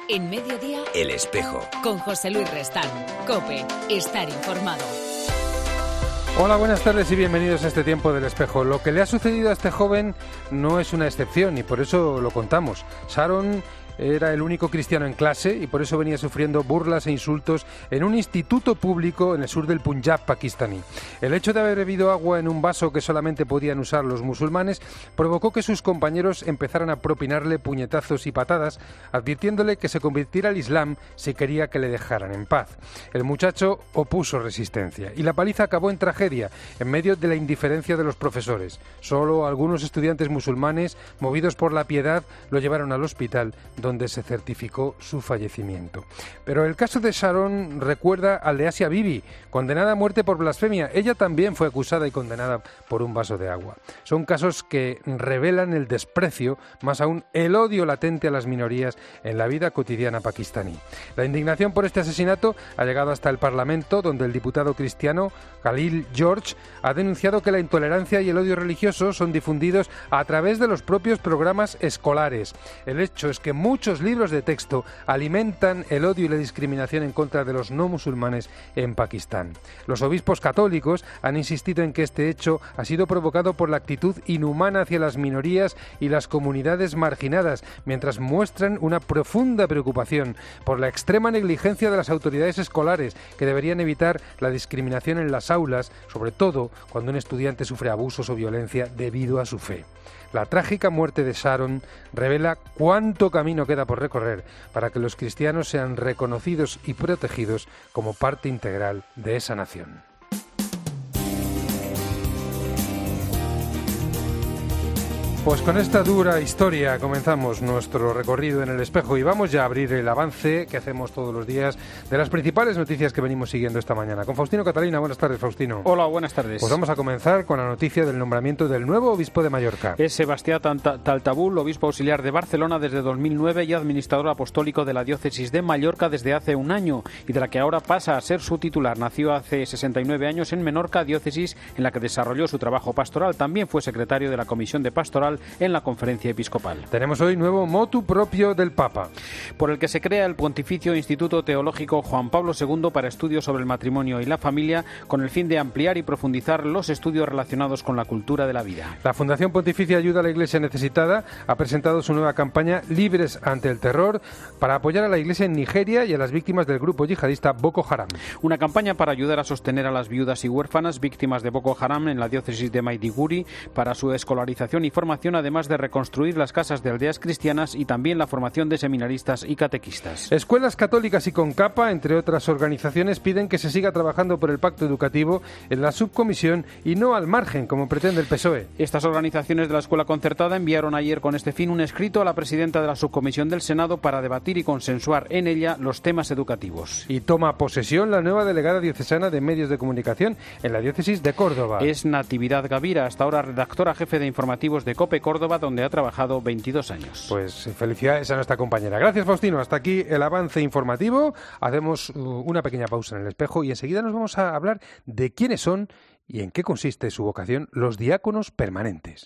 En Mediodía, El Espejo. Con José Luis Restán. COPE. Estar informado. Hola, buenas tardes y bienvenidos a este tiempo del Espejo. Lo que le ha sucedido a este joven no es una excepción y por eso lo contamos. Sharon era el único cristiano en clase y por eso venía sufriendo burlas e insultos en un instituto público en el sur del Punjab pakistaní. El hecho de haber bebido agua en un vaso que solamente podían usar los musulmanes provocó que sus compañeros empezaran a propinarle puñetazos y patadas, advirtiéndole que se convirtiera al Islam si quería que le dejaran en paz. El muchacho opuso resistencia y la paliza acabó en tragedia, en medio de la indiferencia de los profesores. Solo algunos estudiantes musulmanes, movidos por la piedad, lo llevaron al hospital, donde se certificó su fallecimiento. Pero el caso de Sharon recuerda al de Asia Bibi, condenada a muerte por blasfemia. Ella también fue acusada y condenada por un vaso de agua. Son casos que revelan el desprecio, más aún el odio latente a las minorías en la vida cotidiana pakistaní. La indignación por este asesinato ha llegado hasta el Parlamento, donde el diputado cristiano Khalil George ha denunciado que la intolerancia y el odio religioso son difundidos a través de los propios programas escolares. El hecho es que muchos libros de texto alimentan el odio y la discriminación en contra de los no musulmanes en Pakistán. Los obispos católicos han insistido en que este hecho ha sido provocado por la actitud inhumana hacia las minorías y las comunidades marginadas, mientras muestran una profunda preocupación por la extrema negligencia de las autoridades escolares, que deberían evitar la discriminación en las aulas, sobre todo cuando un estudiante sufre abusos o violencia debido a su fe. La trágica muerte de Sharon revela cuánto camino queda por recorrer para que los cristianos sean reconocidos y protegidos como parte integral de esa nación. Pues con esta dura historia comenzamos nuestro recorrido en El Espejo y vamos ya a abrir el avance que hacemos todos los días de las principales noticias que venimos siguiendo esta mañana. Con Faustino Catalina. Buenas tardes, Faustino. Hola, buenas tardes. Pues vamos a comenzar con la noticia del nombramiento del nuevo obispo de Mallorca. Es Sebastián Taltabul, obispo auxiliar de Barcelona desde 2009 y administrador apostólico de la diócesis de Mallorca desde hace un año y de la que ahora pasa a ser su titular. Nació hace 69 años en Menorca, diócesis en la que desarrolló su trabajo pastoral. También fue secretario de la Comisión de Pastoral en la Conferencia Episcopal. Tenemos hoy nuevo motu propio del Papa, por el que se crea el Pontificio Instituto Teológico Juan Pablo II para estudios sobre el matrimonio y la familia, con el fin de ampliar y profundizar los estudios relacionados con la cultura de la vida. La Fundación Pontificia Ayuda a la Iglesia Necesitada ha presentado su nueva campaña Libres ante el Terror para apoyar a la Iglesia en Nigeria y a las víctimas del grupo yihadista Boko Haram. Una campaña para ayudar a sostener a las viudas y huérfanas víctimas de Boko Haram en la diócesis de Maiduguri para su escolarización y formación, además de reconstruir las casas de aldeas cristianas y también la formación de seminaristas y catequistas. Escuelas católicas y CONCAPA, entre otras organizaciones, piden que se siga trabajando por el pacto educativo en la subcomisión y no al margen, como pretende el PSOE. Estas organizaciones de la escuela concertada enviaron ayer con este fin un escrito a la presidenta de la subcomisión del Senado para debatir y consensuar en ella los temas educativos. Y toma posesión la nueva delegada diocesana de medios de comunicación en la diócesis de Córdoba. Es Natividad Gavira, hasta ahora redactora jefe de informativos de COPE Córdoba, donde ha trabajado 22 años. Pues felicidades a nuestra compañera. Gracias, Faustino. Hasta aquí el avance informativo. Hacemos una pequeña pausa en El Espejo y enseguida nos vamos a hablar de quiénes son y en qué consiste su vocación los diáconos permanentes.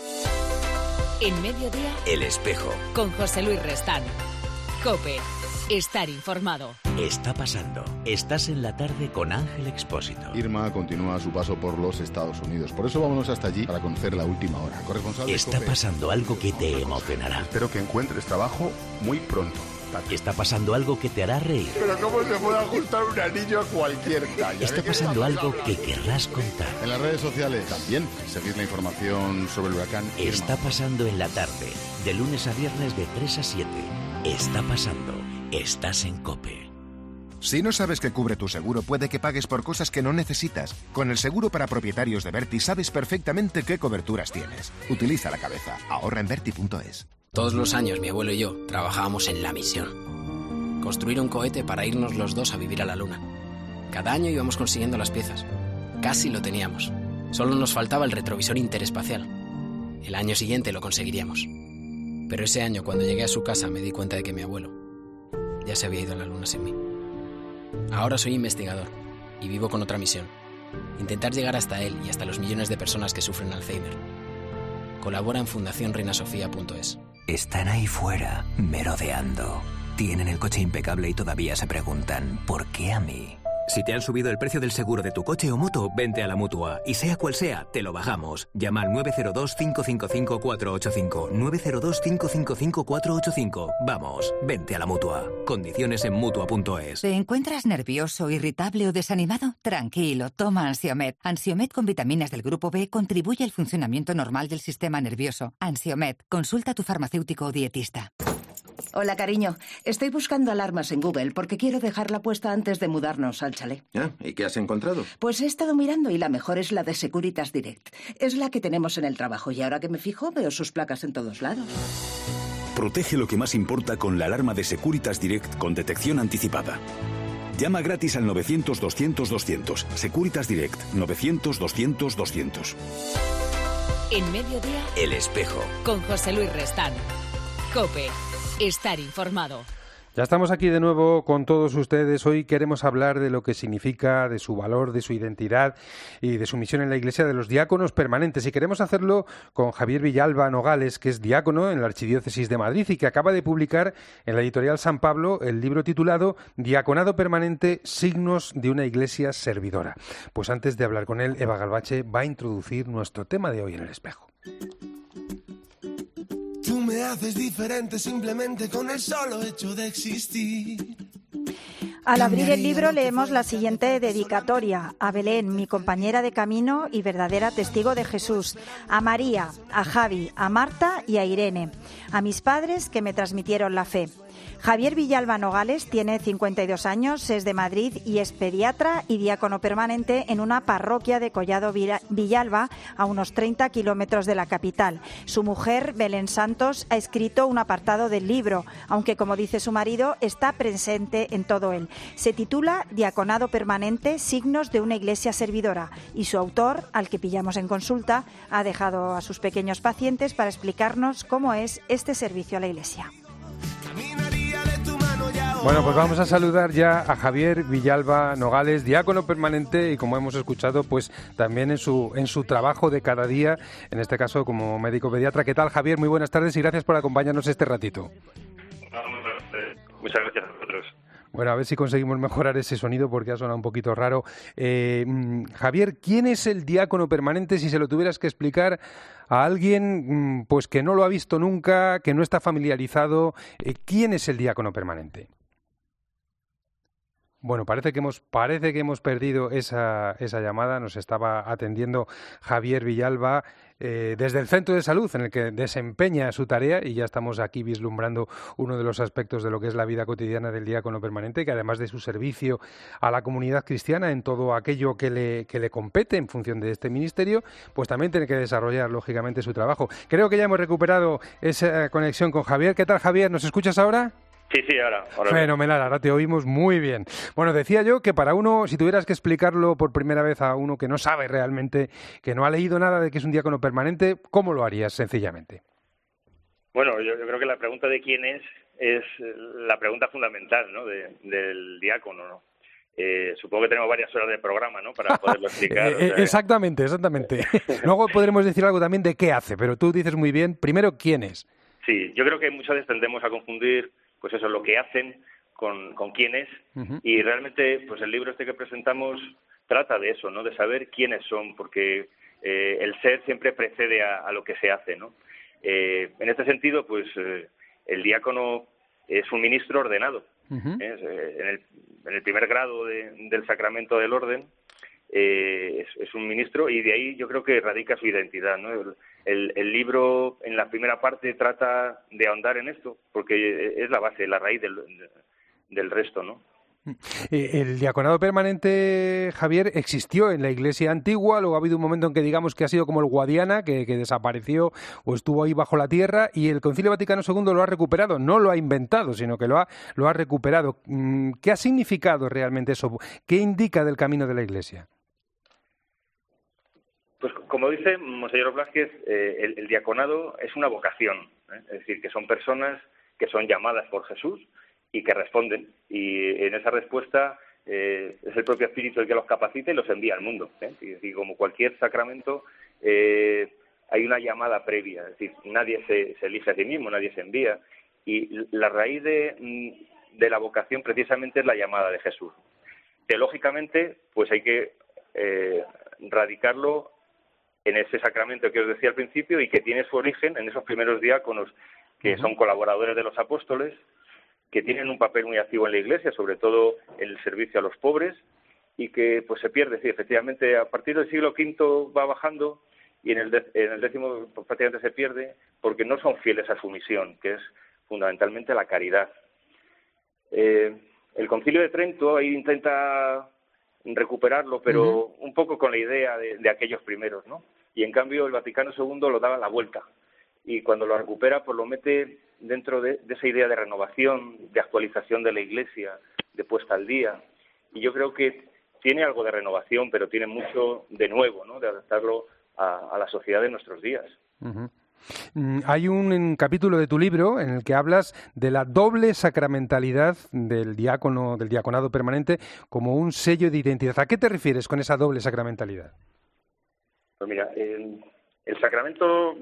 En Mediodía, El Espejo. Con José Luis Restán. COPE. Estar informado. Está pasando. Estás en la tarde con Ángel Expósito. Irma continúa su paso por los Estados Unidos. Por eso vámonos hasta allí para conocer la última hora. Corresponsal Está COPE. pasando algo que te emocionará. Espero que encuentres trabajo muy pronto. Está pasando algo que te hará reír. Pero ¿cómo se puede ajustar un anillo a cualquier talla? Está pasando algo que querrás contar. En las redes sociales también seguid la información sobre el huracán Irma. Está pasando en la tarde, de lunes a viernes de 3 a 7. Está pasando. Estás en COPE. Si no sabes qué cubre tu seguro, puede que pagues por cosas que no necesitas. Con el seguro para propietarios de Verti sabes perfectamente qué coberturas tienes. Utiliza la cabeza. Ahorra en Verti.es. Todos los años mi abuelo y yo trabajábamos en la misión. Construir un cohete para irnos los dos a vivir a la Luna. Cada año íbamos consiguiendo las piezas. Casi lo teníamos. Solo nos faltaba el retrovisor interespacial. El año siguiente lo conseguiríamos. Pero ese año, cuando llegué a su casa, me di cuenta de que mi abuelo ya se había ido a la Luna sin mí. Ahora soy investigador y vivo con otra misión. Intentar llegar hasta él y hasta los millones de personas que sufren Alzheimer. Colabora en fundacionreinasofía.es. Están ahí fuera, merodeando. Tienen el coche impecable y todavía se preguntan, ¿por qué a mí? Si te han subido el precio del seguro de tu coche o moto, vente a la Mutua. Y sea cual sea, te lo bajamos. Llama al 902-555-485. 902-555-485. Vamos, vente a la Mutua. Condiciones en Mutua.es. ¿Te encuentras nervioso, irritable o desanimado? Tranquilo, toma Ansiomed. Ansiomed con vitaminas del grupo B contribuye al funcionamiento normal del sistema nervioso. Ansiomed, consulta a tu farmacéutico o dietista. Hola, cariño. Estoy buscando alarmas en Google porque quiero dejarla puesta antes de mudarnos al chalet. ¿Y qué has encontrado? Pues he estado mirando y la mejor es la de Securitas Direct. Es la que tenemos en el trabajo y ahora que me fijo veo sus placas en todos lados. Protege lo que más importa con la alarma de Securitas Direct con detección anticipada. Llama gratis al 900-200-200. Securitas Direct, 900-200-200. En Mediodía, El Espejo. con José Luis Restán. COPE. Estar informado. Ya estamos aquí de nuevo con todos ustedes. Hoy queremos hablar de lo que significa, de su valor, de su identidad y de su misión en la Iglesia de los diáconos permanentes. Y queremos hacerlo con Javier Villalba Nogales, que es diácono en la Archidiócesis de Madrid y que acaba de publicar en la editorial San Pablo el libro titulado Diaconado Permanente, signos de una Iglesia servidora. Pues antes de hablar con él, Eva Galvache va a introducir nuestro tema de hoy en El Espejo. Tú me haces diferente simplemente con el solo hecho de existir. Al abrir el libro leemos la siguiente dedicatoria: a Belén, mi compañera de camino y verdadera testigo de Jesús, a María, a Javi, a Marta y a Irene, a mis padres que me transmitieron la fe. Javier Villalba Nogales tiene 52 años, es de Madrid y es pediatra y diácono permanente en una parroquia de Collado Villalba, a unos 30 kilómetros de la capital. Su mujer, Belén Santos, ha escrito un apartado del libro, aunque, como dice su marido, está presente en todo él. Se titula Diaconado Permanente, signos de una Iglesia servidora, y su autor, al que pillamos en consulta, ha dejado a sus pequeños pacientes para explicarnos cómo es este servicio a la Iglesia. Bueno, pues vamos a saludar ya a Javier Villalba Nogales, diácono permanente y, como hemos escuchado, pues también en su trabajo de cada día, en este caso como médico pediatra. ¿Qué tal, Javier? Muy buenas tardes y gracias por acompañarnos este ratito. Muchas gracias a vosotros. Bueno, a ver si conseguimos mejorar ese sonido porque ha sonado un poquito raro. Javier, ¿quién es el diácono permanente? Si se lo tuvieras que explicar a alguien pues que no lo ha visto nunca, que no está familiarizado, ¿quién es el diácono permanente? Bueno, parece que hemos perdido esa llamada. Nos estaba atendiendo Javier Villalba desde el centro de salud en el que desempeña su tarea, y ya estamos aquí vislumbrando uno de los aspectos de lo que es la vida cotidiana del diácono permanente, que además de su servicio a la comunidad cristiana en todo aquello que le compete en función de este ministerio, pues también tiene que desarrollar lógicamente su trabajo. Creo que ya hemos recuperado esa conexión con Javier. ¿Qué tal, Javier? ¿Nos escuchas ahora? Sí, ahora. Fenomenal, ahora te oímos muy bien. Bueno, decía yo que para uno, si tuvieras que explicarlo por primera vez a uno que no sabe realmente, que no ha leído nada de que es un diácono permanente, ¿cómo lo harías sencillamente? Bueno, yo creo que la pregunta de quién es la pregunta fundamental, ¿no?, del diácono, ¿no? Supongo que tenemos varias horas de programa, ¿no?, para poderlo explicar. Exactamente. Luego podremos decir algo también de qué hace, pero tú dices muy bien, primero, ¿quién es? Sí, yo creo que muchas veces tendemos a confundir pues eso, lo que hacen con quién es, y realmente pues el libro este que presentamos trata de eso, ¿no?, de saber quiénes son, porque el ser siempre precede a lo que se hace, ¿no? En este sentido, pues el diácono es un ministro ordenado. En el primer grado del sacramento del orden es un ministro, y de ahí yo creo que radica su identidad, ¿no? El libro en la primera parte trata de ahondar en esto, porque es la base, la raíz del resto, ¿no? El diaconado permanente, Javier, existió en la Iglesia antigua, luego ha habido un momento en que digamos que ha sido como el Guadiana, que desapareció o estuvo ahí bajo la tierra, y el Concilio Vaticano II lo ha recuperado, no lo ha inventado, sino que lo ha recuperado. ¿Qué ha significado realmente eso? ¿Qué indica del camino de la Iglesia? Pues como dice Monseñor Blázquez, el diaconado es una vocación, es decir, que son personas que son llamadas por Jesús y que responden, y en esa respuesta es el propio Espíritu el que los capacita y los envía al mundo, y como cualquier sacramento hay una llamada previa, es decir, nadie se elige a sí mismo, nadie se envía, Y la raíz de la vocación precisamente es la llamada de Jesús. Teológicamente, pues hay que radicarlo en ese sacramento que os decía al principio y que tiene su origen en esos primeros diáconos que son colaboradores de los apóstoles, que tienen un papel muy activo en la Iglesia, sobre todo en el servicio a los pobres, y que pues se pierde. Sí, efectivamente, a partir del siglo V va bajando y en el décimo pues, prácticamente se pierde porque no son fieles a su misión, que es fundamentalmente la caridad. El Concilio de Trento ahí intenta recuperarlo, pero un poco con la idea de aquellos primeros, ¿no? Y en cambio el Vaticano II lo daba la vuelta. Y cuando lo recupera, pues lo mete dentro de esa idea de renovación, de actualización de la Iglesia, de puesta al día. Y yo creo que tiene algo de renovación, pero tiene mucho de nuevo, ¿no? De adaptarlo a la sociedad de nuestros días. Hay un capítulo de tu libro en el que hablas de la doble sacramentalidad del diaconado permanente como un sello de identidad. ¿A qué te refieres con esa doble sacramentalidad? Pues mira, el sacramento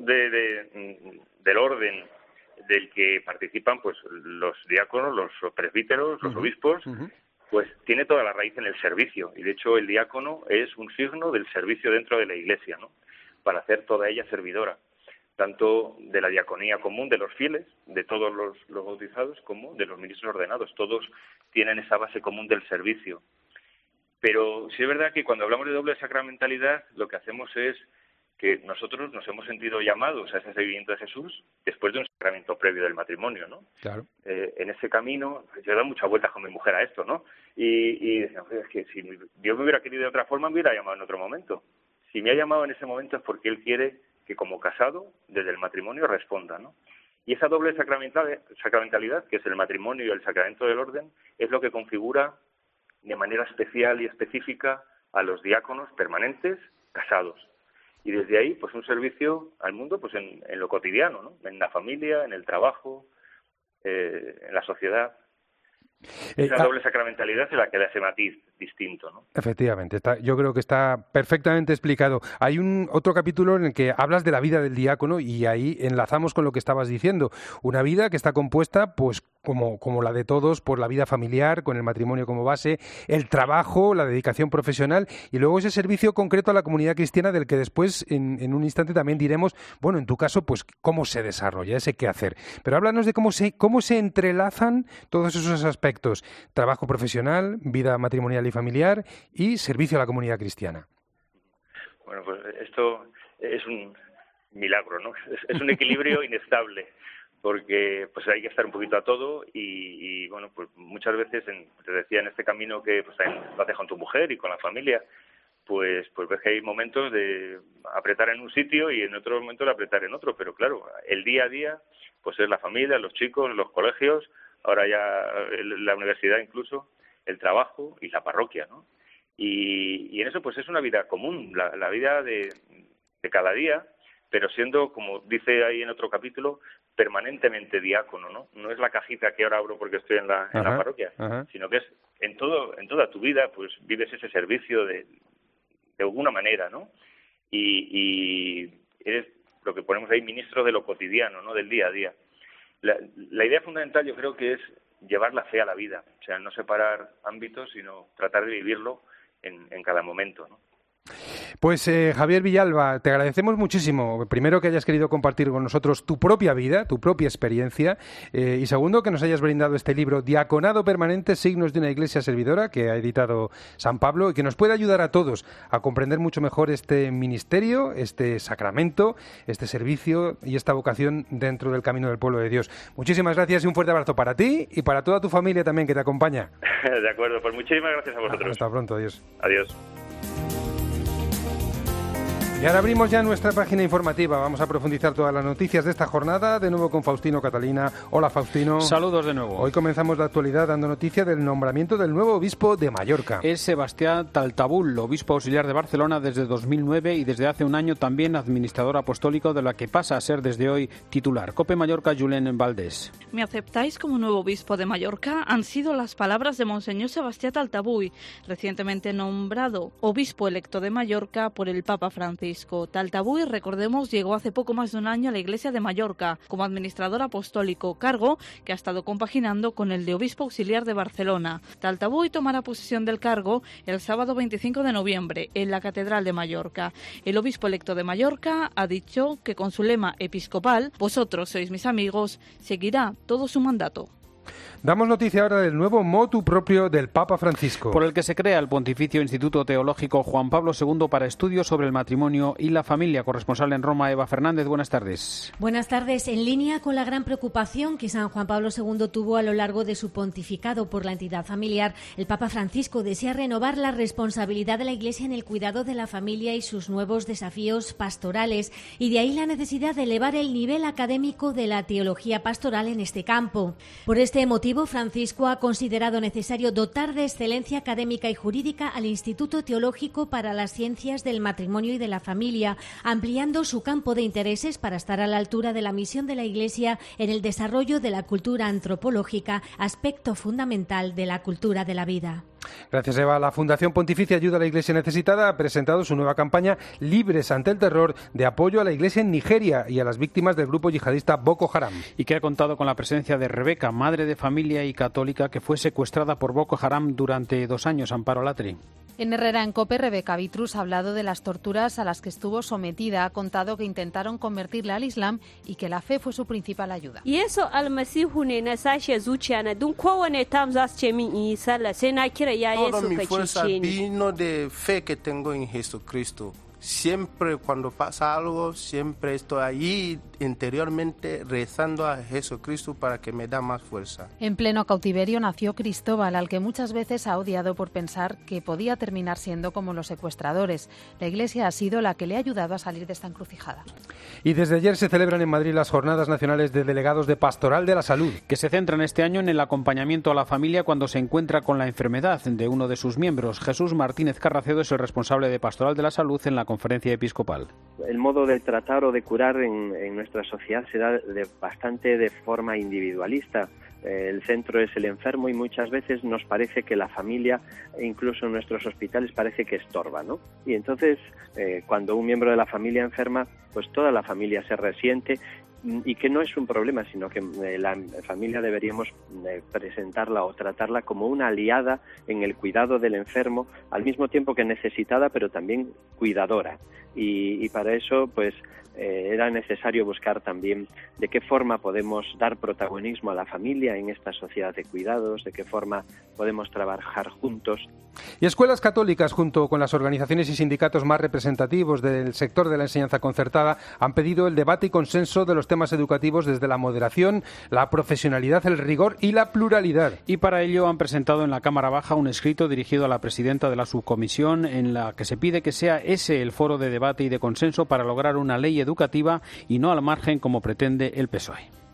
del orden del que participan pues los diáconos, los presbíteros, los obispos, pues tiene toda la raíz en el servicio. Y de hecho el diácono es un signo del servicio dentro de la Iglesia, ¿no? Para hacer toda ella servidora, tanto de la diaconía común de los fieles, de todos los bautizados, como de los ministros ordenados. Todos tienen esa base común del servicio. Pero sí es verdad que cuando hablamos de doble sacramentalidad, lo que hacemos es que nosotros nos hemos sentido llamados a ese seguimiento de Jesús después de un sacramento previo del matrimonio, ¿no? Claro. En ese camino, yo he dado muchas vueltas con mi mujer a esto, ¿no? Y es que si Dios me hubiera querido de otra forma, me hubiera llamado en otro momento. Si me ha llamado en ese momento es porque Él quiere que como casado, desde el matrimonio, responda, ¿no? Y esa doble sacramentalidad, que es el matrimonio y el sacramento del orden, es lo que configura de manera especial y específica a los diáconos permanentes casados. Y desde ahí, pues un servicio al mundo pues en lo cotidiano, ¿no? En la familia, en el trabajo, en la sociedad. Esa doble sacramentalidad es la que da ese matiz distinto, ¿no? Efectivamente, yo creo que está perfectamente explicado. Hay otro capítulo en el que hablas de la vida del diácono y ahí enlazamos con lo que estabas diciendo. Una vida que está compuesta, pues como la de todos, por la vida familiar, con el matrimonio como base, el trabajo, la dedicación profesional y luego ese servicio concreto a la comunidad cristiana del que después, en un instante, también diremos, bueno, en tu caso, pues cómo se desarrolla ese qué hacer. Pero háblanos de cómo se entrelazan todos esos aspectos. Trabajo profesional, vida matrimonial y familiar y servicio a la comunidad cristiana. Bueno, pues esto es un milagro, ¿no? Es un equilibrio inestable, porque pues hay que estar un poquito a todo y bueno, pues muchas veces, te decía, en este camino que pues lo haces con tu mujer y con la familia, pues ves que hay momentos de apretar en un sitio y en otro momento de apretar en otro, pero claro, el día a día pues es la familia, los chicos, los colegios, ahora ya la universidad incluso, el trabajo y la parroquia, ¿no? Y en eso pues es una vida común, la vida de cada día, pero siendo, como dice ahí en otro capítulo, permanentemente diácono, ¿no? No es la cajita que ahora abro porque estoy en la parroquia, sino que es en toda tu vida, pues vives ese servicio de alguna manera, ¿no? Y eres lo que ponemos ahí, ministro de lo cotidiano, ¿no? Del día a día. La idea fundamental yo creo que es llevar la fe a la vida, o sea, no separar ámbitos, sino tratar de vivirlo en cada momento, ¿no? Pues Javier Villalba, te agradecemos muchísimo, primero que hayas querido compartir con nosotros tu propia vida, tu propia experiencia, y segundo que nos hayas brindado este libro, Diaconado Permanente, signos de una iglesia servidora, que ha editado San Pablo y que nos puede ayudar a todos a comprender mucho mejor este ministerio, este sacramento, este servicio y esta vocación dentro del camino del pueblo de Dios. Muchísimas gracias y un fuerte abrazo para ti y para toda tu familia también que te acompaña. De acuerdo, pues muchísimas gracias a vosotros. Hasta pronto, adiós. Adiós. Y ahora abrimos ya nuestra página informativa. Vamos a profundizar todas las noticias de esta jornada, de nuevo con Faustino Catalina. Hola, Faustino. Saludos de nuevo. Hoy comenzamos la actualidad dando noticia del nombramiento del nuevo obispo de Mallorca. Es Sebastián Taltabul, obispo auxiliar de Barcelona desde 2009 y desde hace un año también administrador apostólico, de la que pasa a ser desde hoy titular. COPE Mallorca, Julen Valdés. ¿Me aceptáis como nuevo obispo de Mallorca? Han sido las palabras de Monseñor Sebastián Taltabul, recientemente nombrado obispo electo de Mallorca por el Papa Francisco. Francisco. Taltabull, recordemos, llegó hace poco más de un año a la Iglesia de Mallorca como administrador apostólico, cargo que ha estado compaginando con el de obispo auxiliar de Barcelona. Taltabull tomará posesión del cargo el sábado 25 de noviembre en la Catedral de Mallorca. El obispo electo de Mallorca ha dicho que con su lema episcopal, vosotros sois mis amigos, seguirá todo su mandato. Damos noticia ahora del nuevo motu propio del Papa Francisco, por el que se crea el Pontificio Instituto Teológico Juan Pablo II para estudios sobre el matrimonio y la familia. Corresponsal en Roma, Eva Fernández, buenas tardes. Buenas tardes. En línea con la gran preocupación que San Juan Pablo II tuvo a lo largo de su pontificado por la entidad familiar, el Papa Francisco desea renovar la responsabilidad de la Iglesia en el cuidado de la familia y sus nuevos desafíos pastorales, y de ahí la necesidad de elevar el nivel académico de la teología pastoral en este campo. Por este motivo, Francisco ha considerado necesario dotar de excelencia académica y jurídica al Instituto Teológico para las Ciencias del Matrimonio y de la Familia, ampliando su campo de intereses para estar a la altura de la misión de la Iglesia en el desarrollo de la cultura antropológica, aspecto fundamental de la cultura de la vida. Gracias, Eva. La Fundación Pontificia Ayuda a la Iglesia Necesitada ha presentado su nueva campaña Libres ante el Terror, de apoyo a la Iglesia en Nigeria y a las víctimas del grupo yihadista Boko Haram. Y que ha contado con la presencia de Rebeca, madre de familia y católica, que fue secuestrada por Boko Haram durante 2 años. Amparo Latri. En Herrera en COPE, Rebeca Vitrus ha hablado de las torturas a las que estuvo sometida. Ha contado que intentaron convertirla al Islam y que la fe fue su principal ayuda. Yesu almasihu ne na sashe zuciya na dun kowane tam za su ce min in yi sallah sai na kira ya Yesu ka cece ni. Vino de fe que tengo en Jesucristo. Siempre cuando pasa algo, siempre estoy allí interiormente rezando a Jesucristo para que me da más fuerza. En pleno cautiverio nació Cristóbal, al que muchas veces ha odiado por pensar que podía terminar siendo como los secuestradores. La Iglesia ha sido la que le ha ayudado a salir de esta encrucijada. Y desde ayer se celebran en Madrid las Jornadas Nacionales de Delegados de Pastoral de la Salud, que se centran este año en el acompañamiento a la familia cuando se encuentra con la enfermedad de uno de sus miembros. Jesús Martínez Carracedo es el responsable de Pastoral de la Salud en la Conferencia Episcopal. El modo de tratar o de curar en nuestra sociedad se da bastante de forma individualista. El centro es el enfermo y muchas veces nos parece que la familia, incluso en nuestros hospitales, parece que estorba, ¿no? Y entonces, cuando un miembro de la familia enferma, pues toda la familia se resiente, y que no es un problema, sino que la familia deberíamos presentarla o tratarla como una aliada en el cuidado del enfermo, al mismo tiempo que necesitada, pero también cuidadora. Y para eso, pues, era necesario buscar también de qué forma podemos dar protagonismo a la familia en esta sociedad de cuidados, de qué forma podemos trabajar juntos. Y escuelas católicas, junto con las organizaciones y sindicatos más representativos del sector de la enseñanza concertada, han pedido el debate y consenso de los temas educativos desde la moderación, la profesionalidad, el rigor y la pluralidad. Y para ello han presentado en la Cámara Baja un escrito dirigido a la presidenta de la subcomisión, en la que se pide que sea ese el foro de debate y de consenso para lograr una ley educativa y no al margen como pretende el PSOE.